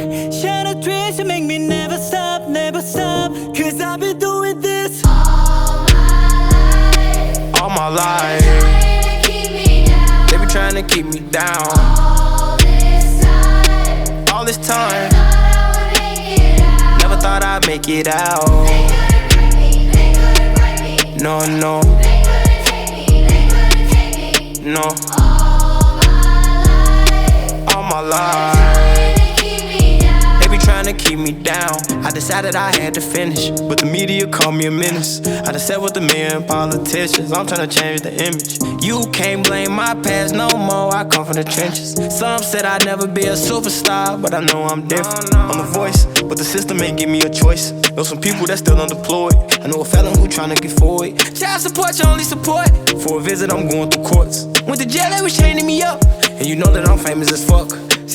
light, shine a trace and make me never stop, never stop. Cause I've been doing this all my life. They be trying to keep me down all this time. Never thought I'd make it out. No, no, no. All my life they be trying to keep me down. I decided I had to finish, but the media called me a menace. I done sat with the million politicians, I'm trying to change the image. You can't blame my past no more, I come from the trenches. Some said I'd never be a superstar, but I know I'm different. I'm a voice, but the system ain't give me a choice. Know some people that still unemployed. I know a felon who tryna get forward. Child support, your only support. For a visit, I'm going through courts. Went to jail, they was chaining me up. And you know that I'm famous as fuck.